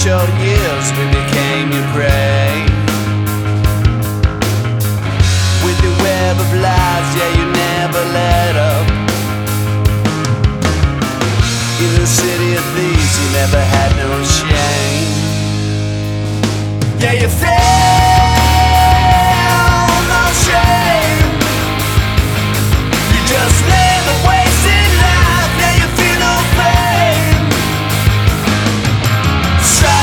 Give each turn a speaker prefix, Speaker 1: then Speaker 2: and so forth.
Speaker 1: Short years we became your prey. With the web of lies, yeah, you